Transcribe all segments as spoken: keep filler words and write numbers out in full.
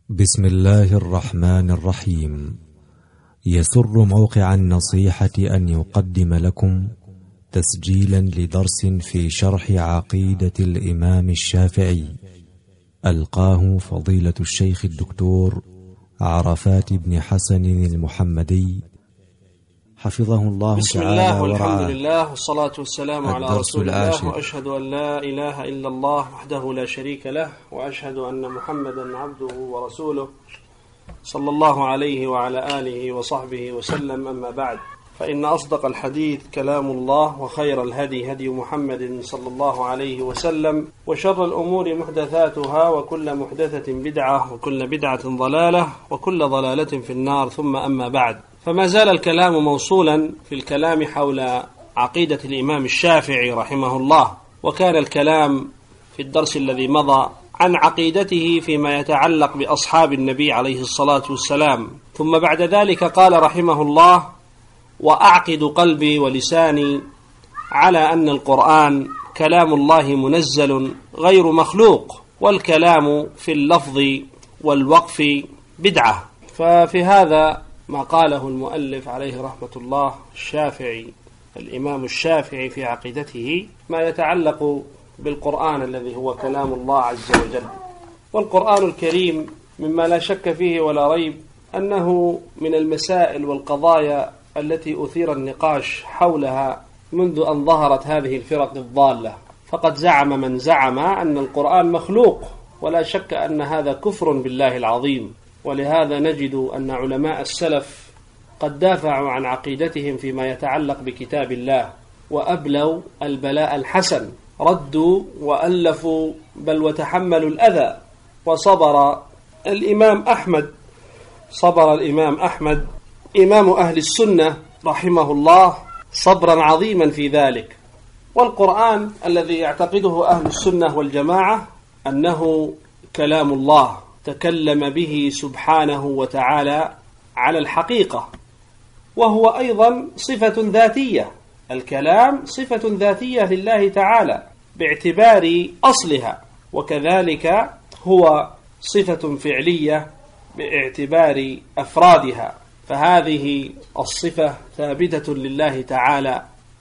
بسم الله الرحمن الرحيم. يسر موقع النصيحة أن يقدم لكم تسجيلا لدرس في شرح عقيدة الإمام الشافعي، ألقاه فضيلة الشيخ الدكتور عرفات بن حسن المحمدي حفظه الله بسم تعالى الله والحمد ورعاه. لله والصلاة والسلام على الدرس رسول الله، العاشر. وأشهد أن لا إله إلا الله وحده لا شريك له، وأشهد أن محمدا عبده ورسوله صلى الله عليه وعلى آله وصحبه وسلم. أما بعد، فإن أصدق الحديث كلام الله، وخير الهدي هدي محمد صلى الله عليه وسلم، وشر الأمور محدثاتها، وكل محدثة بدعة، وكل بدعة ضلالة، وكل ضلالة في النار. ثم أما بعد، فما زال الكلام موصولا في الكلام حول عقيدة الإمام الشافعي رحمه الله، وكان الكلام في الدرس الذي مضى عن عقيدته فيما يتعلق بأصحاب النبي عليه الصلاة والسلام. ثم بعد ذلك قال رحمه الله: وأعقد قلبي ولساني على أن القرآن كلام الله منزل غير مخلوق، والكلام في اللفظ والوقف بدعة. ففي هذا ما قاله المؤلف عليه رحمة الله الشافعي الإمام الشافعي في عقيدته ما يتعلق بالقرآن الذي هو كلام الله عز وجل. والقرآن الكريم مما لا شك فيه ولا ريب أنه من المسائل والقضايا التي أثير النقاش حولها منذ أن ظهرت هذه الفرق الضالة. فقد زعم من زعم أن القرآن مخلوق، ولا شك أن هذا كفر بالله العظيم. ولهذا نجد أن علماء السلف قد دافعوا عن عقيدتهم فيما يتعلق بكتاب الله، وأبلوا البلاء الحسن، ردوا وألفوا بل وتحملوا الأذى. وصبر الإمام أحمد صبر الإمام أحمد إمام أهل السنة رحمه الله صبرا عظيما في ذلك. والقرآن الذي يعتقده أهل السنة والجماعة أنه كلام الله تكلم به سبحانه وتعالى على الحقيقة، وهو أيضا صفة ذاتية. الكلام صفة ذاتية لله تعالى باعتبار أصلها، وكذلك هو صفة فعلية باعتبار أفرادها. فهذه الصفة ثابتة لله تعالى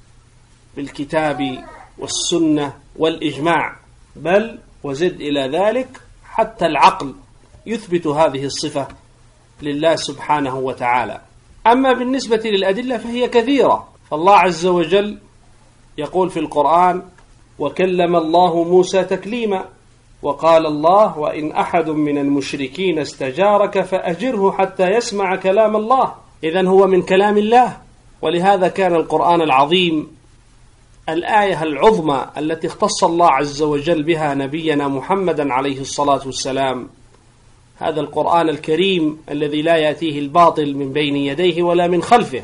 بالكتاب والسنة والإجماع، بل وزد إلى ذلك حتى العقل يثبت هذه الصفة لله سبحانه وتعالى. أما بالنسبة للأدلة فهي كثيرة. فالله عز وجل يقول في القرآن: وكلم الله موسى تكليما، وقال الله: وإن أحد من المشركين استجارك فأجره حتى يسمع كلام الله. إذن هو من كلام الله. ولهذا كان القرآن العظيم الآية العظمى التي اختص الله عز وجل بها نبينا محمدا عليه الصلاة والسلام، هذا القرآن الكريم الذي لا يأتيه الباطل من بين يديه ولا من خلفه،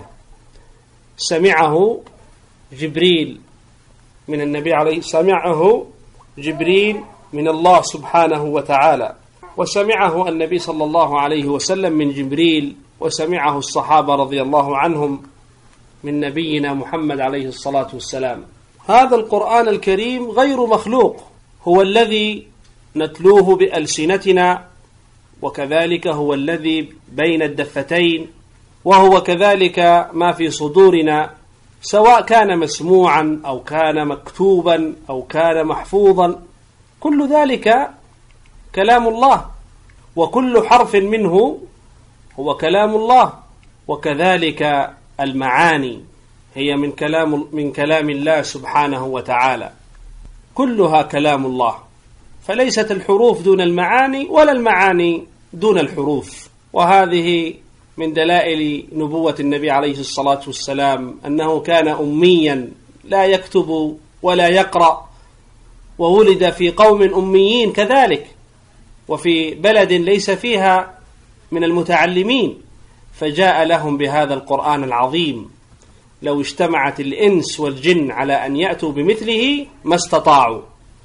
سمعه جبريل من النبي عليه سمعه جبريل من الله سبحانه وتعالى، وسمعه النبي صلى الله عليه وسلم من جبريل، وسمعه الصحابة رضي الله عنهم من نبينا محمد عليه الصلاة والسلام. هذا القرآن الكريم غير مخلوق، هو الذي نتلوه بألسنتنا، وكذلك هو الذي بين الدفتين، وهو كذلك ما في صدورنا، سواء كان مسموعا أو كان مكتوبا أو كان محفوظا، كل ذلك كلام الله، وكل حرف منه هو كلام الله. وكذلك المعاني هي من كلام من كلام الله سبحانه وتعالى، كلها كلام الله. فليست الحروف دون المعاني، ولا المعاني دون الحروف. وهذه من دلائل نبوة النبي عليه الصلاة والسلام أنه كان أميا لا يكتب ولا يقرأ، وولد في قوم أميين كذلك، وفي بلد ليس فيها من المتعلمين، فجاء لهم بهذا القرآن العظيم. لو اجتمعت الإنس والجن على أن يأتوا بمثله ما استطاعوا.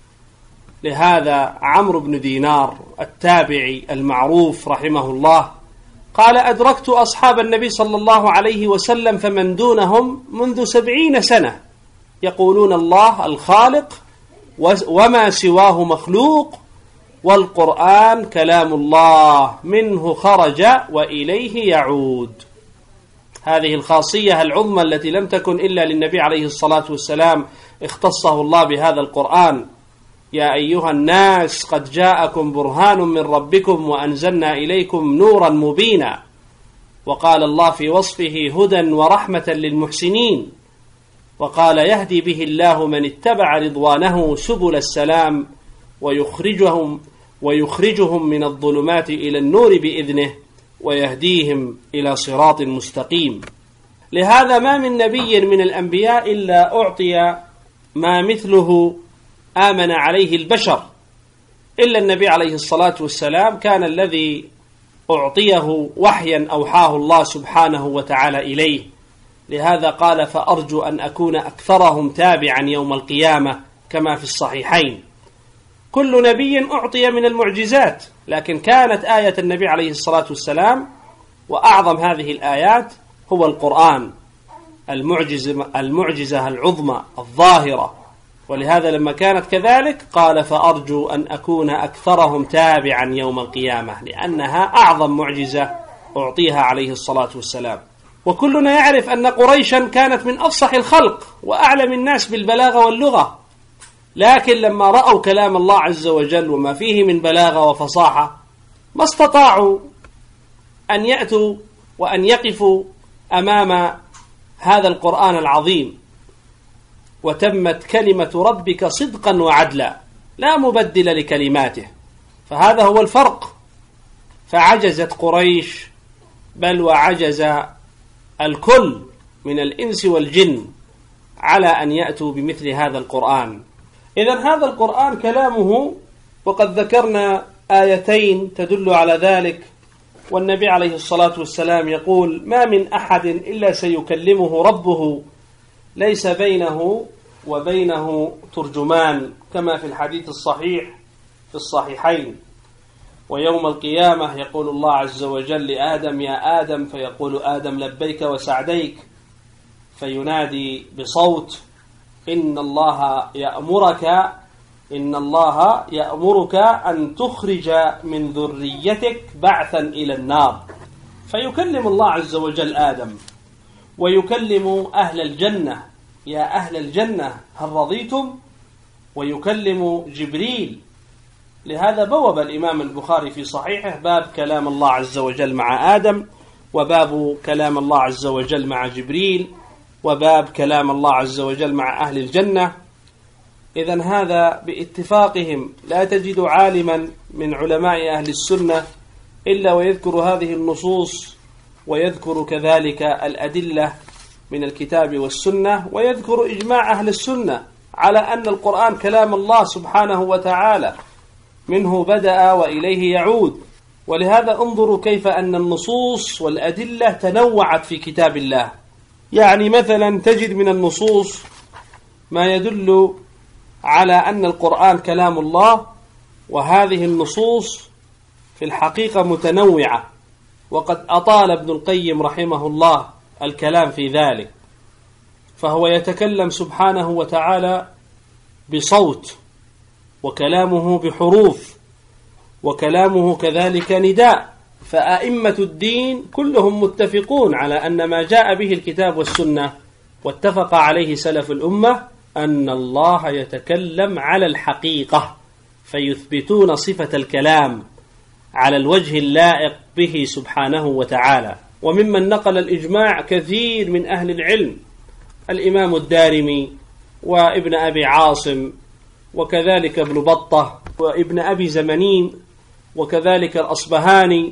لهذا عمرو بن دينار التابعي المعروف رحمه الله قال: أدركت أصحاب النبي صلى الله عليه وسلم فمن دونهم منذ سبعين سنة يقولون الله الخالق وما سواه مخلوق، والقرآن كلام الله منه خرج وإليه يعود. هذه الخاصية العظمى التي لم تكن إلا للنبي عليه الصلاة والسلام اختصه الله بهذا القرآن. يا أيها الناس قد جاءكم برهان من ربكم وأنزلنا إليكم نورا مبينا. وقال الله في وصفه هدى ورحمة للمحسنين، وقال يهدي به الله من اتبع رضوانه سبل السلام ويخرجهم ويخرجهم من الظلمات إلى النور بإذنه ويهديهم إلى صراط مستقيم. لهذا ما من نبي من الأنبياء إلا أعطي ما مثله آمن عليه البشر، إلا النبي عليه الصلاة والسلام كان الذي أعطيه وحيا أوحاه الله سبحانه وتعالى إليه. لهذا قال فأرجو أن أكون أكثرهم تابعا يوم القيامة كما في الصحيحين. كل نبي أعطي من المعجزات، لكن كانت آية النبي عليه الصلاة والسلام وأعظم هذه الآيات هو القرآن، المعجزة, المعجزة العظمى الظاهرة. ولهذا لما كانت كذلك قال فأرجو أن أكون أكثرهم تابعا يوم القيامة، لأنها أعظم معجزة أعطيها عليه الصلاة والسلام. وكلنا يعرف أن قريشا كانت من أفصح الخلق وأعلم الناس بالبلاغة واللغة، لكن لما رأوا كلام الله عز وجل وما فيه من بلاغة وفصاحة ما استطاعوا أن يأتوا وأن يقفوا أمام هذا القرآن العظيم. وتمت كلمة ربك صدقا وعدلا لا مبدل لكلماته. فهذا هو الفرق. فعجزت قريش، بل وعجز الكل من الإنس والجن على أن يأتوا بمثل هذا القرآن. إذن هذا القرآن كلامه، وقد ذكرنا آيتين تدل على ذلك. والنبي عليه الصلاة والسلام يقول ما من أحد إلا سيكلمه ربه ليس بينه وبينه ترجمان، كما في الحديث الصحيح في الصحيحين. ويوم القيامة يقول الله عز وجل لآدم يا آدم، فيقول آدم لبيك وسعديك، فينادي بصوت إن الله يأمرك إن الله يأمرك أن تخرج من ذريتك بعثا إلى النار. فيكلم الله عز وجل آدم، ويكلم أهل الجنة يا أهل الجنة هل رضيتم، ويكلم جبريل. لهذا بوب الإمام البخاري في صحيحه باب كلام الله عز وجل مع آدم، وباب كلام الله عز وجل مع جبريل، وباب كلام الله عز وجل مع أهل الجنة. إذن هذا باتفاقهم لا تجد عالما من علماء أهل السنة إلا ويذكر هذه النصوص، ويذكر كذلك الأدلة من الكتاب والسنة، ويذكر إجماع أهل السنة على أن القرآن كلام الله سبحانه وتعالى، منه بدأ وإليه يعود. ولهذا انظروا كيف أن النصوص والأدلة تنوعت في كتاب الله. يعني مثلا تجد من النصوص ما يدل على أن القرآن كلام الله، وهذه النصوص في الحقيقة متنوعة، وقد أطال ابن القيم رحمه الله الكلام في ذلك. فهو يتكلم سبحانه وتعالى بصوت، وكلامه بحروف، وكلامه كذلك نداء. فأئمة الدين كلهم متفقون على أن ما جاء به الكتاب والسنة واتفق عليه سلف الأمة أن الله يتكلم على الحقيقة، فيثبتون صفة الكلام على الوجه اللائق به سبحانه وتعالى. وممن نقل الإجماع كثير من أهل العلم، الإمام الدارمي وابن أبي عاصم، وكذلك ابن بطة وابن أبي زمنين، وكذلك الأصبهاني،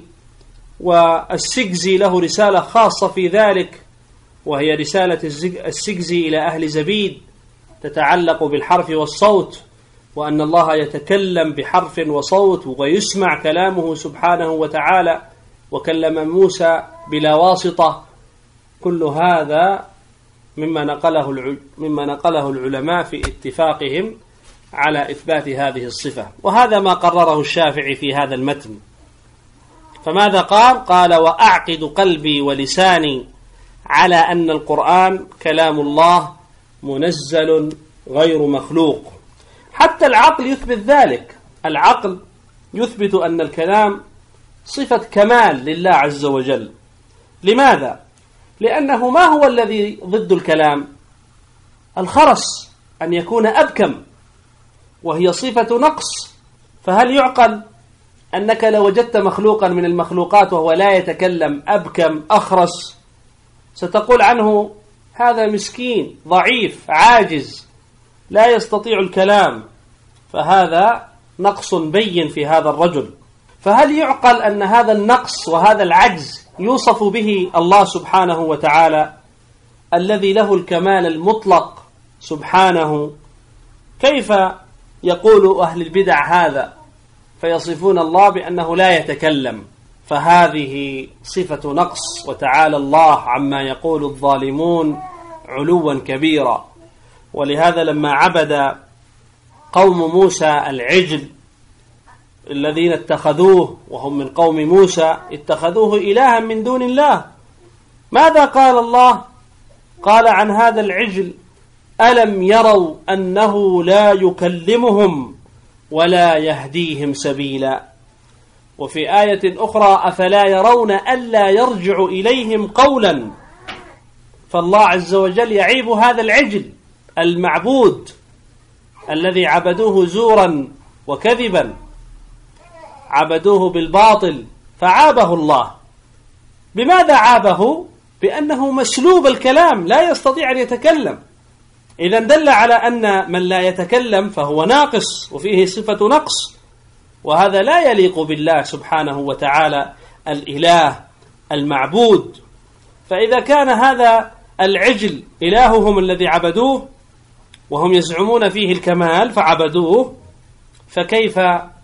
والسجزي له رسالة خاصة في ذلك، وهي رسالة السجزي إلى أهل زبيد تتعلق بالحرف والصوت، وأن الله يتكلم بحرف وصوت ويسمع كلامه سبحانه وتعالى، وكلم موسى بلا واسطة. كل هذا مما نقله مما نقله العلماء في اتفاقهم على إثبات هذه الصفة. وهذا ما قرره الشافعي في هذا المتن. فماذا قال؟ قال وأعقد قلبي ولساني على أن القرآن كلام الله منزل غير مخلوق. حتى العقل يثبت ذلك. العقل يثبت أن الكلام صفة كمال لله عز وجل. لماذا؟ لأنه ما هو الذي ضد الكلام؟ الخرس، أن يكون أبكم، وهي صفة نقص. فهل يعقل أنك لو وجدت مخلوقا من المخلوقات وهو لا يتكلم أبكم أخرس ستقول عنه هذا مسكين ضعيف عاجز لا يستطيع الكلام، فهذا نقص بين في هذا الرجل. فهل يعقل أن هذا النقص وهذا العجز يوصف به الله سبحانه وتعالى الذي له الكمال المطلق سبحانه؟ كيف يقول أهل البدع هذا فيصفون الله بأنه لا يتكلم؟ فهذه صفة نقص، وتعالى الله عما يقول الظالمون علوا كبيرا. ولهذا لما عبد قوم موسى العجل الذين اتخذوه وهم من قوم موسى اتخذوه إلها من دون الله، ماذا قال الله؟ قال عن هذا العجل: ألم يروا أنه لا يكلمهم ولا يهديهم سبيلا. وفي آية أخرى: أفلا يرون ألا يرجع إليهم قولا. فالله عز وجل يعيب هذا العجل المعبود الذي عبدوه زورا وكذبا، عبدوه بالباطل، فعابه الله. بماذا عابه؟ بأنه مسلوب الكلام لا يستطيع أن يتكلم. إذن دل على أن من لا يتكلم فهو ناقص وفيه صفة نقص، وهذا لا يليق بالله سبحانه وتعالى الإله المعبود. فإذا كان هذا العجل إلههم الذي عبدوه وهم يزعمون فيه الكمال فعبدوه، فكيف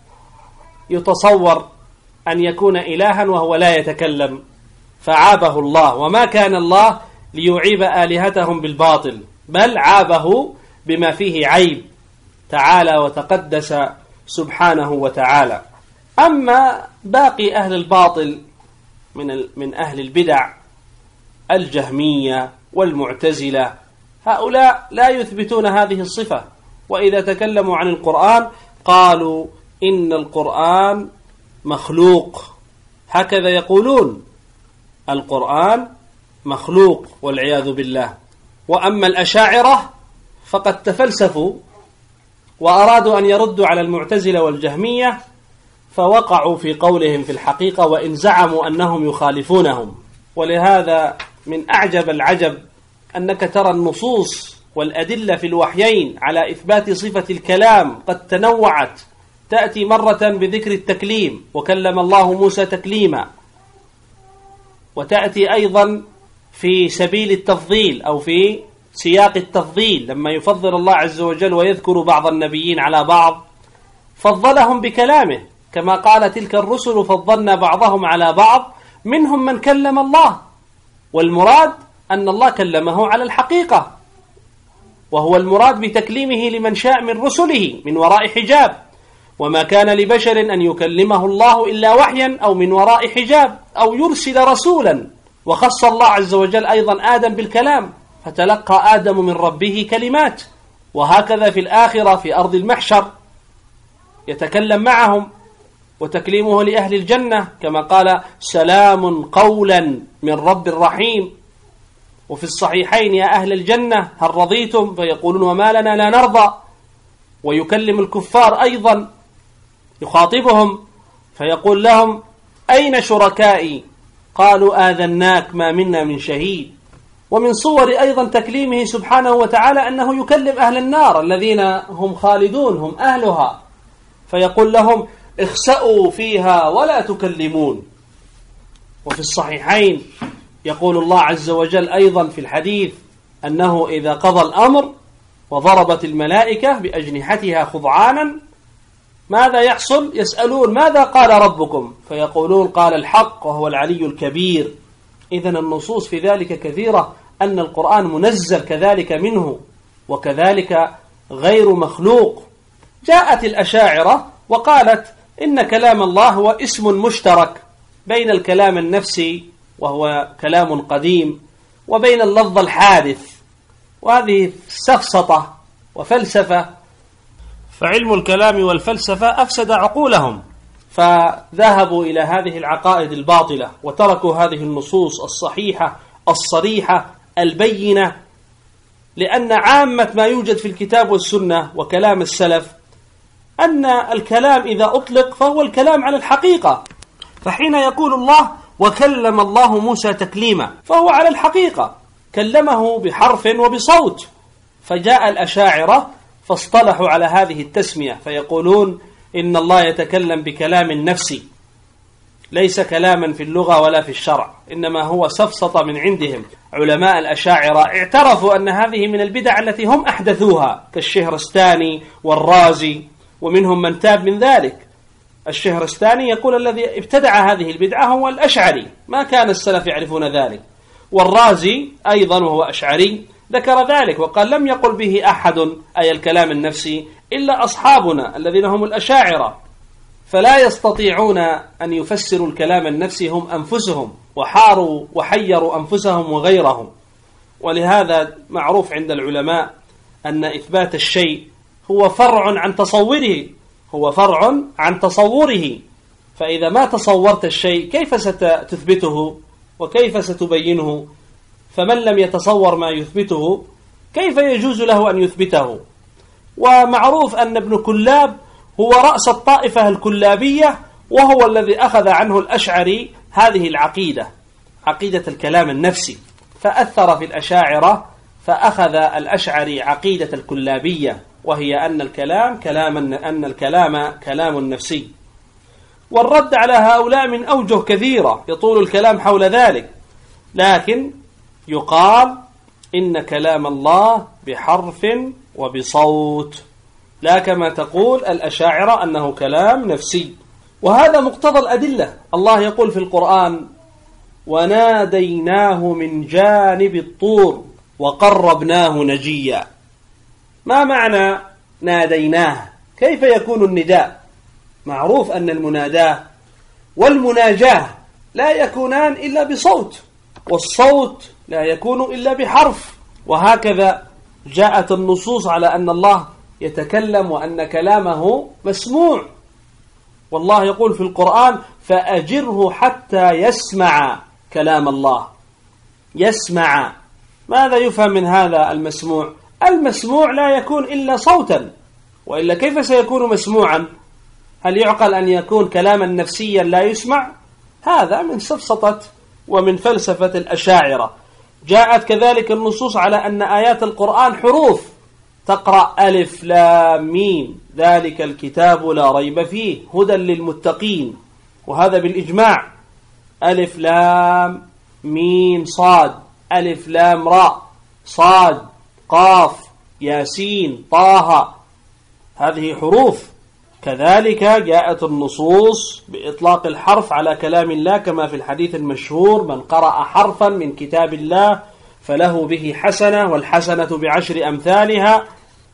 يتصور أن يكون إلها وهو لا يتكلم؟ فعابه الله. وما كان الله ليعيب آلهتهم بالباطل، بل عابه بما فيه عيب، تعالى وتقدس سبحانه وتعالى. أما باقي أهل الباطل من من أهل البدع الجهمية والمعتزلة، هؤلاء لا يثبتون هذه الصفة، وإذا تكلموا عن القرآن قالوا إن القرآن مخلوق، هكذا يقولون: القرآن مخلوق والعياذ بالله. وأما الأشاعرة فقد تفلسفوا وأرادوا أن يردوا على المعتزلة والجهمية، فوقعوا في قولهم في الحقيقة وإن زعموا أنهم يخالفونهم. ولهذا من أعجب العجب أنك ترى النصوص والأدلة في الوحيين على إثبات صفة الكلام قد تنوعت، تأتي مرة بذكر التكليم وكلم الله موسى تكليما، وتأتي أيضا في سبيل التفضيل أو في سياق التفضيل لما يفضل الله عز وجل ويذكر بعض النبيين على بعض فضلهم بكلامه، كما قال: تلك الرسل فضلنا بعضهم على بعض منهم من كلم الله. والمراد أن الله كلمه على الحقيقة، وهو المراد بتكليمه لمن شاء من رسله من وراء حجاب، وما كان لبشر أن يكلمه الله إلا وحيا أو من وراء حجاب أو يرسل رسولا. وخص الله عز وجل أيضا آدم بالكلام، فتلقى آدم من ربه كلمات. وهكذا في الآخرة في أرض المحشر يتكلم معهم، وتكليمه لأهل الجنة كما قال: سلام قولا من رب رحيم. وفي الصحيحين: يا أهل الجنة هل رضيتم؟ فيقولون: وما لنا لا نرضى. ويكلم الكفار أيضا، يخاطبهم فيقول لهم: أين شركائي؟ قالوا: آذناك ما منا من شهيد. ومن صور أيضا تكليمه سبحانه وتعالى أنه يكلم أهل النار الذين هم خالدون هم أهلها، فيقول لهم: اخسأوا فيها ولا تكلمون. وفي الصحيحين يقول الله عز وجل أيضا في الحديث أنه إذا قضى الأمر وضربت الملائكة بأجنحتها خضعانا ماذا يحصل؟ يسألون: ماذا قال ربكم؟ فيقولون: قال الحق وهو العلي الكبير. إذن النصوص في ذلك كثيرة، أن القرآن منزل كذلك منه، وكذلك غير مخلوق. جاءت الأشاعرة وقالت إن كلام الله هو اسم مشترك بين الكلام النفسي وهو كلام قديم وبين اللفظ الحادث، وهذه سفسطة وفلسفة. فعلم الكلام والفلسفة أفسد عقولهم، فذهبوا إلى هذه العقائد الباطلة وتركوا هذه النصوص الصحيحة الصريحة البينة، لأن عامة ما يوجد في الكتاب والسنة وكلام السلف أن الكلام إذا أطلق فهو الكلام على الحقيقة. فحين يقول الله وكلم الله موسى تكليما فهو على الحقيقة، كلمه بحرف وبصوت. فجاء الأشاعرة فاصطلحوا على هذه التسمية فيقولون إن الله يتكلم بكلام نفسي، ليس كلاما في اللغة ولا في الشرع، إنما هو سفسطة من عندهم. علماء الأشاعرة اعترفوا أن هذه من البدع التي هم أحدثوها كالشهرستاني والرازي، ومنهم من تاب من ذلك. الشهرستاني يقول الذي ابتدع هذه البدعة هو الأشعري، ما كان السلف يعرفون ذلك. والرازي أيضا وهو أشعري ذكر ذلك وقال لم يقل به أحد أي الكلام النفسي إلا أصحابنا الذين هم الأشاعرة، فلا يستطيعون أن يفسروا الكلام النفسي هم أنفسهم، وحاروا وحيروا أنفسهم وغيرهم. ولهذا معروف عند العلماء أن إثبات الشيء هو فرع عن تصوره، هو فرع عن تصوره. فإذا ما تصورت الشيء كيف ستثبته وكيف ستبينه؟ فمن لم يتصور ما يثبته كيف يجوز له أن يثبته؟ ومعروف أن ابن كلاب هو رأس الطائفة الكلابية، وهو الذي أخذ عنه الأشعري هذه العقيدة، عقيدة الكلام النفسي، فأثر في الأشاعرة فأخذ الأشعري عقيدة الكلابية، وهي أن الكلام كلام أن الكلام كلام نفسي. والرد على هؤلاء من أوجه كثيرة يطول الكلام حول ذلك، لكن يقال إن كلام الله بحرف وبصوت، لا كما تقول الأشاعرة أنه كلام نفسي. وهذا مقتضى الأدلة. الله يقول في القرآن وناديناه من جانب الطور وقربناه نجيا. ما معنى ناديناه؟ كيف يكون النداء؟ معروف أن المناداة والمناجاة لا يكونان إلا بصوت، والصوت لا يكون إلا بحرف. وهكذا جاءت النصوص على أن الله يتكلم وأن كلامه مسموع. والله يقول في القرآن فأجره حتى يسمع كلام الله. يسمع، ماذا يفهم من هذا المسموع؟ المسموع لا يكون إلا صوتا، وإلا كيف سيكون مسموعا؟ هل يعقل أن يكون كلاما نفسيا لا يسمع؟ هذا من سفسطة ومن فلسفة الأشاعرة. جاءت كذلك النصوص على أن آيات القرآن حروف، تقرأ ألف لام ميم ذلك الكتاب لا ريب فيه هدى للمتقين، وهذا بالإجماع. ألف لام ميم صاد، ألف لام راء، صاد قاف ياسين طه، هذه حروف. كذلك جاءت النصوص بإطلاق الحرف على كلام الله، كما في الحديث المشهور من قرأ حرفا من كتاب الله فله به حسنة والحسنة بعشر أمثالها.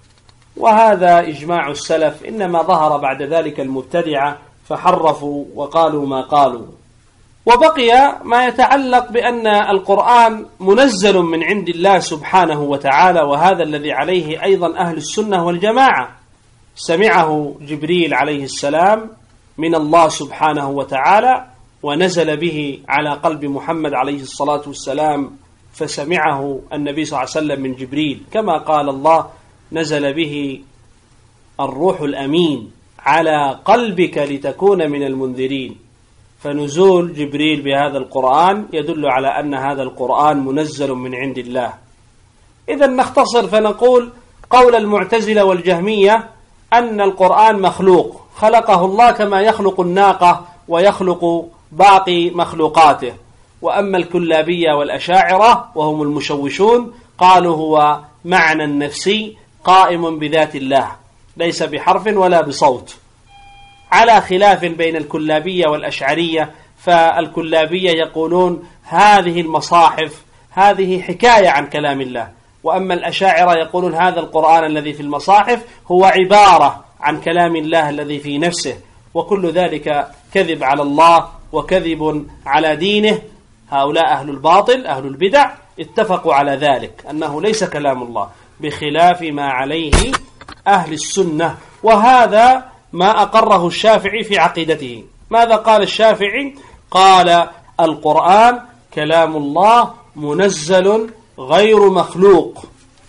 وهذا إجماع السلف، إنما ظهر بعد ذلك المبتدعة فحرفوا وقالوا ما قالوا. وبقي ما يتعلق بأن القرآن منزل من عند الله سبحانه وتعالى، وهذا الذي عليه أيضا أهل السنة والجماعة. سمعه جبريل عليه السلام من الله سبحانه وتعالى، ونزل به على قلب محمد عليه الصلاة والسلام، فسمعه النبي صلى الله عليه وسلم من جبريل، كما قال الله نزل به الروح الأمين على قلبك لتكون من المنذرين. فنزول جبريل بهذا القرآن يدل على أن هذا القرآن منزل من عند الله. إذا نختصر فنقول قول المعتزلة والجهمية أن القرآن مخلوق، خلقه الله كما يخلق الناقة ويخلق باقي مخلوقاته. وأما الكلابية والأشاعرة وهم المشوشون قالوا هو معنى نفسي قائم بذات الله، ليس بحرف ولا بصوت، على خلاف بين الكلابية والأشعرية. فالكلابية يقولون هذه المصاحف هذه حكاية عن كلام الله، وأما الأشاعرة يقولون هذا القرآن الذي في المصاحف هو عبارة عن كلام الله الذي في نفسه. وكل ذلك كذب على الله وكذب على دينه. هؤلاء أهل الباطل أهل البدع اتفقوا على ذلك أنه ليس كلام الله، بخلاف ما عليه أهل السنة. وهذا ما أقره الشافعي في عقيدته. ماذا قال الشافعي؟ قال القرآن كلام الله منزل غير مخلوق،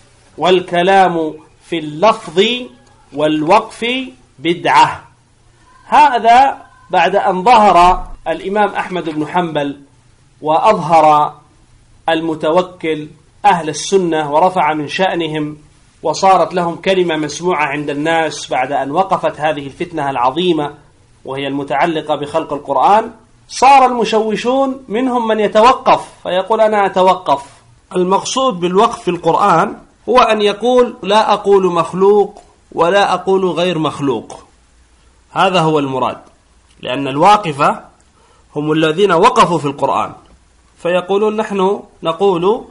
والكلام في اللفظ والوقف بدعة. هذا بعد أن ظهر الإمام أحمد بن حنبل وأظهر المتوكل أهل السنة ورفع من شأنهم وصارت لهم كلمة مسموعة عند الناس بعد أن وقفت هذه الفتنة العظيمة وهي المتعلقة بخلق القرآن، صار المشوشون منهم من يتوقف فيقول أنا أتوقف. المقصود بالوقف في القرآن هو أن يقول لا أقول مخلوق ولا أقول غير مخلوق، هذا هو المراد، لأن الواقفة هم الذين وقفوا في القرآن فيقولون نحن نقول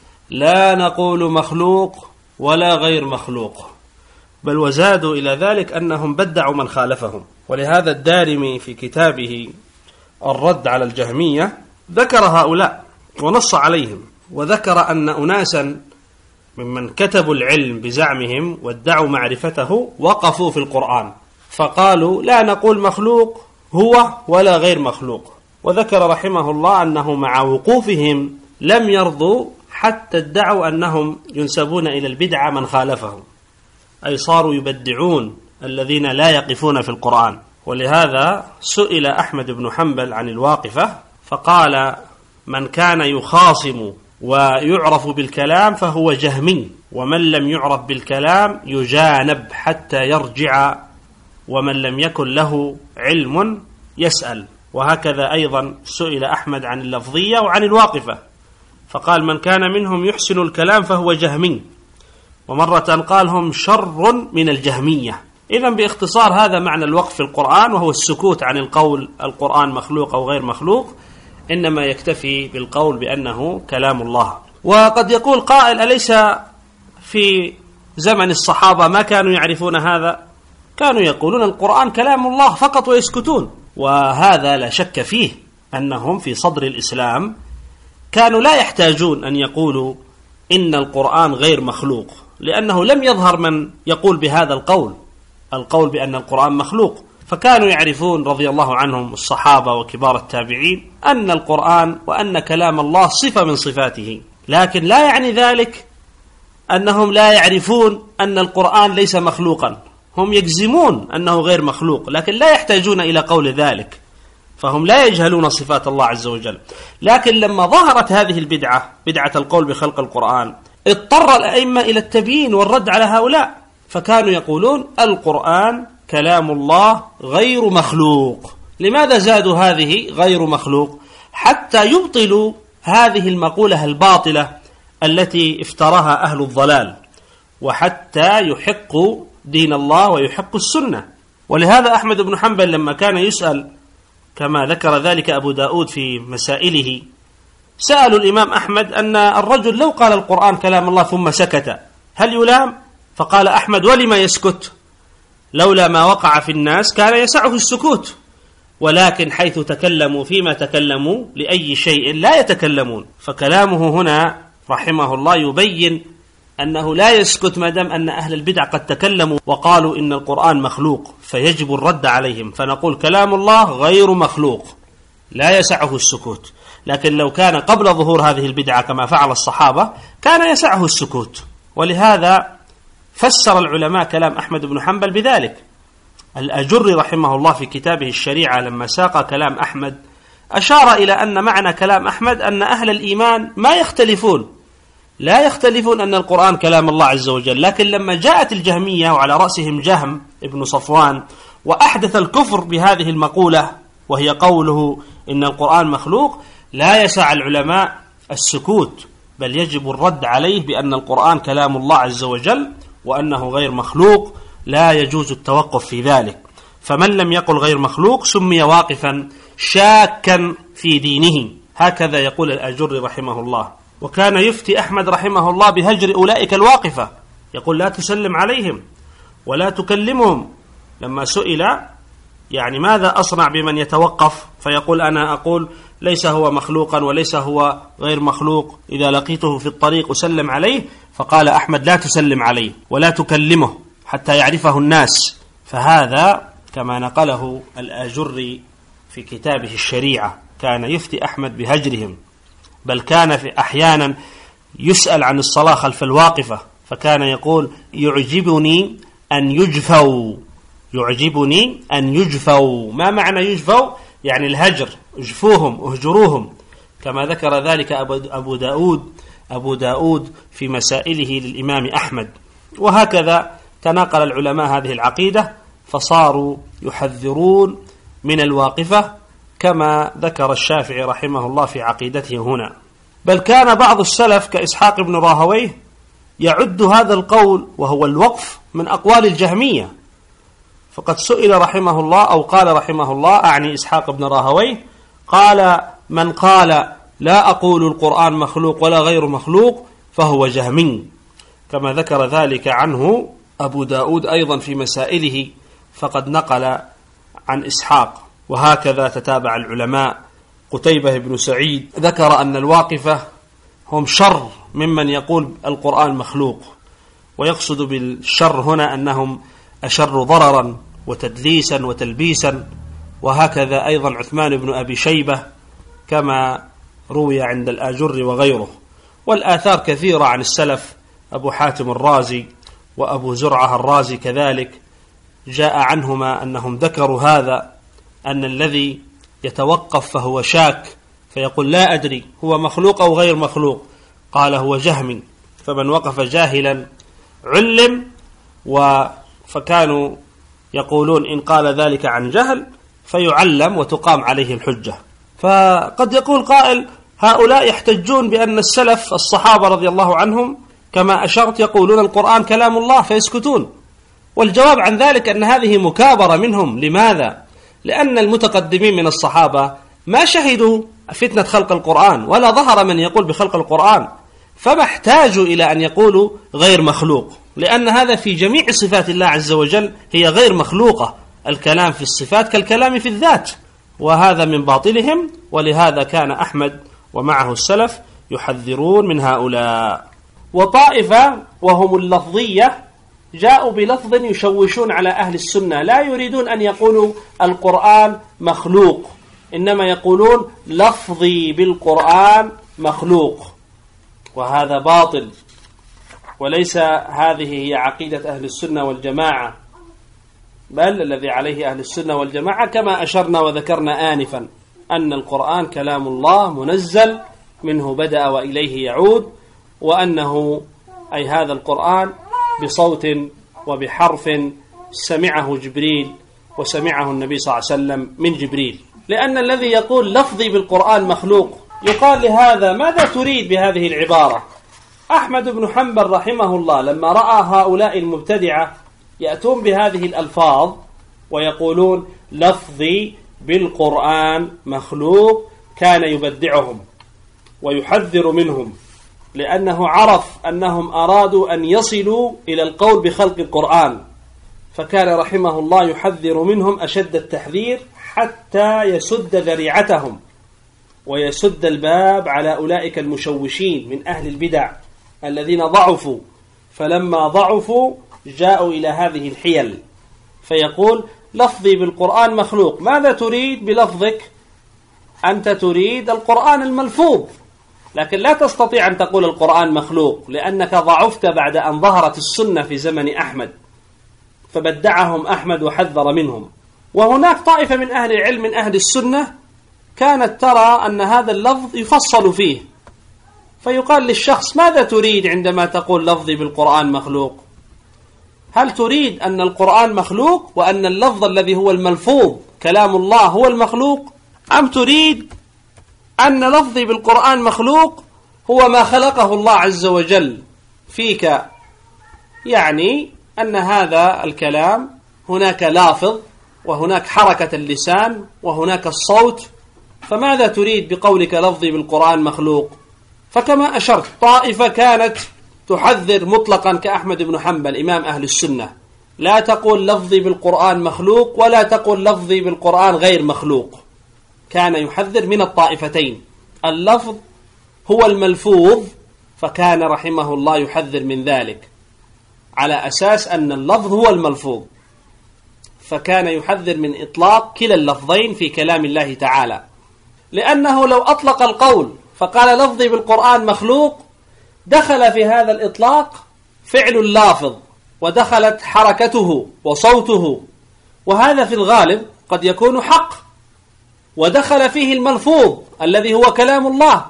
لا نقول مخلوق ولا غير مخلوق، بل وزادوا إلى ذلك أنهم بدعوا من خالفهم. ولهذا الدارمي في كتابه الرد على الجهمية ذكر هؤلاء ونص عليهم، وذكر أن أناسا ممن كتبوا العلم بزعمهم وادعوا معرفته وقفوا في القرآن فقالوا لا نقول مخلوق هو ولا غير مخلوق. وذكر رحمه الله أنه مع وقوفهم لم يرضوا حتى ادعوا أنهم ينسبون إلى البدعة من خالفهم، أي صاروا يبدعون الذين لا يقفون في القرآن. ولهذا سئل أحمد بن حنبل عن الواقفة فقال من كان يخاصم ويعرف بالكلام فهو جهمي، ومن لم يعرف بالكلام يجانب حتى يرجع، ومن لم يكن له علم يسأل. وهكذا أيضا سئل أحمد عن اللفظية وعن الواقفة فقال من كان منهم يحسن الكلام فهو جهمي، ومرة قال هم شر من الجهمية. إذن باختصار هذا معنى الوقف في القرآن، وهو السكوت عن القول القرآن مخلوق أو غير مخلوق، إنما يكتفي بالقول بأنه كلام الله. وقد يقول قائل أليس في زمن الصحابة ما كانوا يعرفون هذا؟ كانوا يقولون القرآن كلام الله فقط ويسكتون، وهذا لا شك فيه أنهم في صدر الإسلام كانوا لا يحتاجون أن يقولوا إن القرآن غير مخلوق، لأنه لم يظهر من يقول بهذا القول القول بأن القرآن مخلوق، فكانوا يعرفون رضي الله عنهم الصحابة وكبار التابعين أن القرآن وأن كلام الله صفة من صفاته، لكن لا يعني ذلك أنهم لا يعرفون أن القرآن ليس مخلوقا، هم يجزمون أنه غير مخلوق لكن لا يحتاجون إلى قول ذلك، فهم لا يجهلون صفات الله عز وجل. لكن لما ظهرت هذه البدعة، بدعة القول بخلق القرآن، اضطر الأئمة إلى التبيين والرد على هؤلاء، فكانوا يقولون القرآن كلام الله غير مخلوق. لماذا زادوا هذه غير مخلوق؟ حتى يبطلوا هذه المقولة الباطلة التي افتراها أهل الضلال، وحتى يحقوا دين الله ويحقوا السنة. ولهذا أحمد بن حنبل لما كان يسأل كما ذكر ذلك أبو داود في مسائله، سألوا الإمام أحمد أن الرجل لو قال القرآن كلام الله ثم سكت هل يلام؟ فقال أحمد ولما يسكت؟ لولا ما وقع في الناس كان يسعه السكوت، ولكن حيث تكلموا فيما تكلموا لأي شيء لا يتكلمون. فكلامه هنا رحمه الله يبين أنه لا يسكت ما دام أن أهل البدع قد تكلموا وقالوا إن القرآن مخلوق، فيجب الرد عليهم، فنقول كلام الله غير مخلوق لا يسعه السكوت. لكن لو كان قبل ظهور هذه البدعة كما فعل الصحابة كان يسعه السكوت. ولهذا فسر العلماء كلام أحمد بن حنبل بذلك. الأجري رحمه الله في كتابه الشريعة لما ساق كلام أحمد أشار إلى أن معنى كلام أحمد أن أهل الإيمان ما يختلفون، لا يختلفون أن القرآن كلام الله عز وجل، لكن لما جاءت الجهمية وعلى رأسهم جهم ابن صفوان وأحدث الكفر بهذه المقولة وهي قوله إن القرآن مخلوق، لا يسع العلماء السكوت، بل يجب الرد عليه بأن القرآن كلام الله عز وجل وأنه غير مخلوق، لا يجوز التوقف في ذلك. فمن لم يقل غير مخلوق سمي واقفا شاكا في دينه، هكذا يقول الأجري رحمه الله. وكان يفتي أحمد رحمه الله بهجر أولئك الواقفة، يقول لا تسلم عليهم ولا تكلمهم. لما سئل يعني ماذا أصنع بمن يتوقف فيقول أنا أقول ليس هو مخلوقا وليس هو غير مخلوق، إذا لقيته في الطريق أسلم عليه، فقال أحمد لا تسلم عليه ولا تكلمه حتى يعرفه الناس، فهذا كما نقله الآجري في كتابه الشريعة. كان يفتي أحمد بهجرهم، بل كان في أحيانا يسأل عن الصلاة خلف الواقفة فكان يقول يعجبني أن يجفوا، يعجبني أن يجفوا. ما معنى يجفوا؟ يعني الهجر، اجفوهم اهجروهم، كما ذكر ذلك أبو داود أبو داود في مسائله للإمام أحمد. وهكذا تناقل العلماء هذه العقيدة فصاروا يحذرون من الواقفة كما ذكر الشافعي رحمه الله في عقيدته هنا. بل كان بعض السلف كإسحاق بن راهويه يعد هذا القول وهو الوقف من أقوال الجهمية، فقد سئل رحمه الله أو قال رحمه الله، أعني إسحاق بن راهويه، قال من قال لا أقول القرآن مخلوق ولا غير مخلوق فهو جهمي، كما ذكر ذلك عنه أبو داود أيضا في مسائله، فقد نقل عن إسحاق. وهكذا تتابع العلماء. قتيبة بن سعيد ذكر أن الواقفة هم شر ممن يقول القرآن مخلوق، ويقصد بالشر هنا أنهم أشر ضررا وتدليسا وتلبيسا. وهكذا أيضا عثمان بن أبي شيبة كما روي عند الآجر وغيره. والآثار كثيرة عن السلف، أبو حاتم الرازي وأبو زرعة الرازي كذلك جاء عنهما أنهم ذكروا هذا، أن الذي يتوقف فهو شاك فيقول لا أدري هو مخلوق أو غير مخلوق، قال هو جهمي، فمن وقف جاهلا علم. فكانوا يقولون إن قال ذلك عن جهل فيعلم وتقام عليه الحجة. فقد يقول قائل هؤلاء يحتجون بأن السلف الصحابة رضي الله عنهم كما أشرت يقولون القرآن كلام الله فيسكتون. والجواب عن ذلك أن هذه مكابرة منهم. لماذا؟ لأن المتقدمين من الصحابة ما شهدوا فتنة خلق القرآن ولا ظهر من يقول بخلق القرآن، فما احتاجوا إلى أن يقولوا غير مخلوق، لأن هذا في جميع صفات الله عز وجل هي غير مخلوقة. الكلام في الصفات كالكلام في الذات، وهذا من باطلهم. ولهذا كان أحمد ومعه السلف يحذرون من هؤلاء. وطائفة وهم اللفظية جاءوا بلفظ يشوشون على أهل السنة، لا يريدون أن يقولوا القرآن مخلوق، إنما يقولون لفظي بالقرآن مخلوق، وهذا باطل، وليس هذه هي عقيدة أهل السنة والجماعة، بل الذي عليه أهل السنة والجماعة كما أشرنا وذكرنا آنفا أن القرآن كلام الله منزل منه بدأ وإليه يعود، وأنه أي هذا القرآن بصوت وبحرف سمعه جبريل وسمعه النبي صلى الله عليه وسلم من جبريل. لأن الذي يقول لفظي بالقرآن مخلوق يقال لهذا ماذا تريد بهذه العبارة؟ أحمد بن حنبل رحمه الله لما رأى هؤلاء المبتدعة يأتون بهذه الألفاظ ويقولون لفظي بالقرآن مخلوق كان يبدعهم ويحذر منهم، لأنه عرف أنهم أرادوا أن يصلوا إلى القول بخلق القرآن، فكان رحمه الله يحذر منهم أشد التحذير حتى يسد ذريعتهم ويسد الباب على أولئك المشوشين من أهل البدع الذين ضعفوا. فلما ضعفوا جاءوا إلى هذه الحيل، فيقول لفظي بالقرآن مخلوق. ماذا تريد بلفظك؟ أنت تريد القرآن الملفوظ، لكن لا تستطيع أن تقول القرآن مخلوق لأنك ضعفت بعد أن ظهرت السنة في زمن أحمد، فبدعهم أحمد وحذر منهم. وهناك طائفة من أهل العلم من أهل السنة كانت ترى أن هذا اللفظ يفصل فيه، فيقال للشخص ماذا تريد عندما تقول لفظي بالقرآن مخلوق؟ هل تريد أن القرآن مخلوق وأن اللفظ الذي هو الملفوظ كلام الله هو المخلوق، أم تريد أن لفظي بالقرآن مخلوق هو ما خلقه الله عز وجل فيك؟ يعني أن هذا الكلام هناك لافظ وهناك حركة اللسان وهناك الصوت، فماذا تريد بقولك لفظي بالقرآن مخلوق؟ فكما أشرت طائفة كانت تحذر مطلقا كأحمد بن حنبل إمام أهل السنة، لا تقول لفظي بالقرآن مخلوق ولا تقول لفظي بالقرآن غير مخلوق، كان يحذر من الطائفتين. اللفظ هو الملفوظ، فكان رحمه الله يحذر من ذلك على أساس أن اللفظ هو الملفوظ. فكان يحذر من إطلاق كلا اللفظين في كلام الله تعالى، لأنه لو أطلق القول فقال لفظي بالقرآن مخلوق دخل في هذا الإطلاق فعل اللافظ ودخلت حركته وصوته، وهذا في الغالب قد يكون حق، ودخل فيه الملفوظ الذي هو كلام الله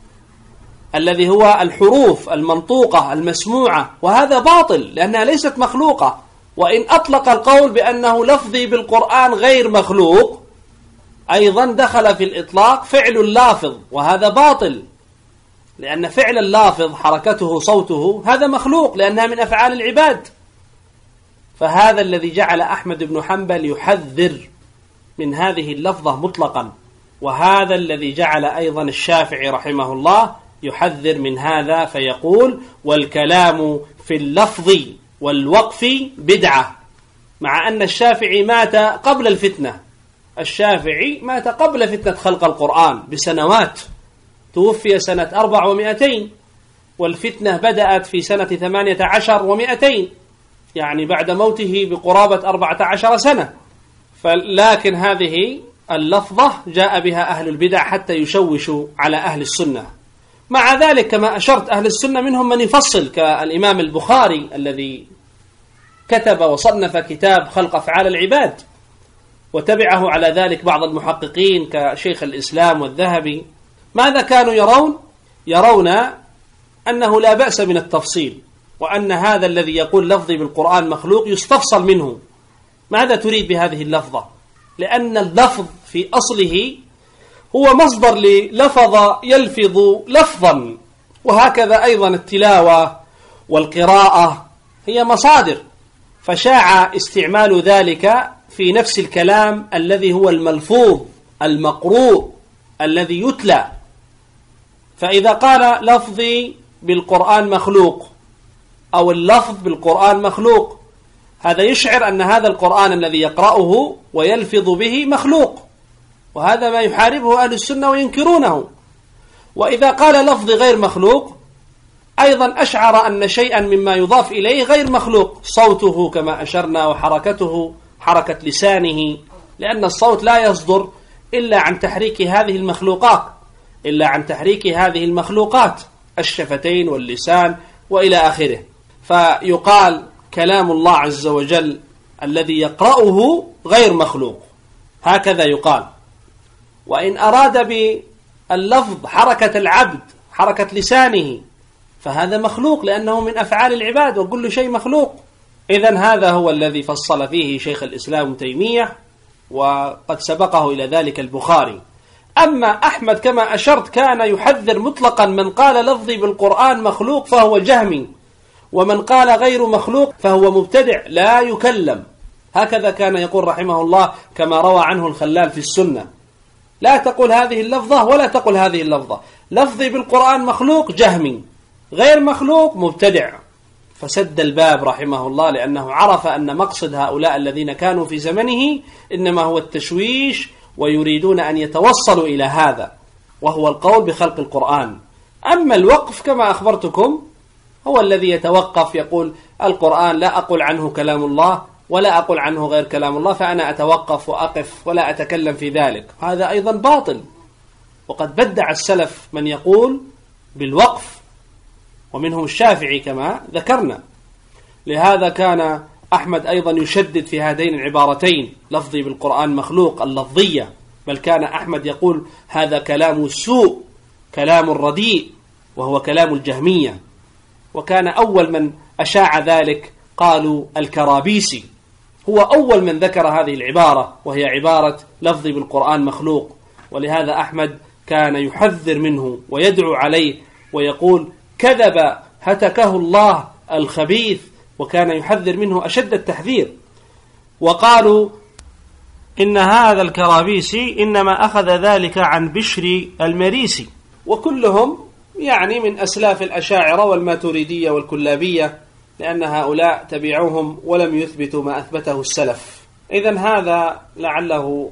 الذي هو الحروف المنطوقة المسموعة، وهذا باطل لأنها ليست مخلوقة. وإن أطلق القول بأنه لفظي بالقرآن غير مخلوق أيضا دخل في الإطلاق فعل اللافظ، وهذا باطل لأن فعل اللافظ حركته صوته هذا مخلوق لأنها من أفعال العباد. فهذا الذي جعل أحمد بن حنبل يحذر من هذه اللفظة مطلقا، وهذا الذي جعل أيضا الشافعي رحمه الله يحذر من هذا فيقول والكلام في اللفظ والوقف بدعة، مع أن الشافعي مات قبل الفتنة. الشافعي مات قبل فتنة خلق القرآن بسنوات، توفي سنة أربع ومئتين، والفتنة بدأت في سنة ثمانية عشر ومئتين، يعني بعد موته بقرابة أربعة عشر سنة. فلكن هذه اللفظة جاء بها أهل البدع حتى يشوشوا على أهل السنة. مع ذلك كما أشرت أهل السنة منهم من يفصل كالإمام البخاري الذي كتب وصنف كتاب خلق أفعال العباد، وتبعه على ذلك بعض المحققين كشيخ الإسلام والذهبي. ماذا كانوا يرون؟ يرون أنه لا بأس من التفصيل، وأن هذا الذي يقول لفظي بالقرآن مخلوق يستفصل منه. ماذا تريد بهذه اللفظة؟ لأن اللفظ في أصله هو مصدر للفظ يلفظ لفظا، وهكذا أيضا التلاوة والقراءة هي مصادر، فشاع استعمال ذلك في نفس الكلام الذي هو الملفوظ المقروء الذي يتلى. فإذا قال لفظي بالقرآن مخلوق أو اللفظ بالقرآن مخلوق، هذا يشعر أن هذا القرآن الذي يقرأه ويلفظ به مخلوق، وهذا ما يحاربه أهل السنة وينكرونه. وإذا قال لفظي غير مخلوق أيضا أشعر أن شيئا مما يضاف إليه غير مخلوق، صوته كما أشرنا وحركته حركة لسانه، لأن الصوت لا يصدر إلا عن تحريك هذه المخلوقات إلا عن تحريك هذه المخلوقات الشفتين واللسان وإلى آخره. فيقال كلام الله عز وجل الذي يقرأه غير مخلوق، هكذا يقال. وإن أراد باللفظ حركة العبد حركة لسانه فهذا مخلوق لأنه من أفعال العباد، وكل شيء مخلوق. إذن هذا هو الذي فصل فيه شيخ الإسلام ابن تيمية، وقد سبقه إلى ذلك البخاري. أما أحمد كما أشرت كان يحذر مطلقا من قال لفظي بالقرآن مخلوق فهو جهمي، ومن قال غير مخلوق فهو مبتدع لا يكلم. هكذا كان يقول رحمه الله كما روى عنه الخلال في السنة: لا تقل هذه اللفظة ولا تقل هذه اللفظة، لفظي بالقرآن مخلوق جهمي، غير مخلوق مبتدع. فسد الباب رحمه الله، لأنه عرف أن مقصد هؤلاء الذين كانوا في زمنه إنما هو التشويش، ويريدون أن يتوصلوا إلى هذا، وهو القول بخلق القرآن. أما الوقف كما أخبرتكم هو الذي يتوقف، يقول القرآن لا أقول عنه كلام الله ولا أقول عنه غير كلام الله، فأنا أتوقف وأقف ولا أتكلم في ذلك. هذا أيضا باطل، وقد بدع السلف من يقول بالوقف، ومنهم الشافعي كما ذكرنا. لهذا كان أحمد أيضا يشدد في هذين العبارتين: لفظي بالقرآن مخلوق، اللفظية. بل كان أحمد يقول هذا كلام السوء، كلام الرديء، وهو كلام الجهمية. وكان أول من أشاع ذلك قالوا الكرابيسي، هو أول من ذكر هذه العبارة، وهي عبارة لفظي بالقرآن مخلوق. ولهذا أحمد كان يحذر منه ويدعو عليه ويقول كذب هتكه الله الخبيث، وكان يحذر منه أشد التحذير. وقالوا إن هذا الكرابيسي إنما أخذ ذلك عن بشر المريسي، وكلهم يعني من أسلاف الأشاعرة والماتريدية والكلابية، لأن هؤلاء تبعوهم ولم يثبتوا ما أثبته السلف. إذن هذا لعله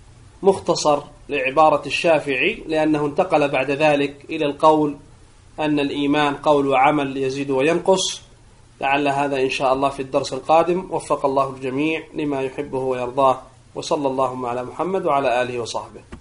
مختصر لعبارة الشافعي، لأنه انتقل بعد ذلك إلى القول أن الإيمان قول وعمل يزيد وينقص، لعل هذا إن شاء الله في الدرس القادم. وفق الله الجميع لما يحبه ويرضاه، وصلى اللهم على محمد وعلى آله وصحبه.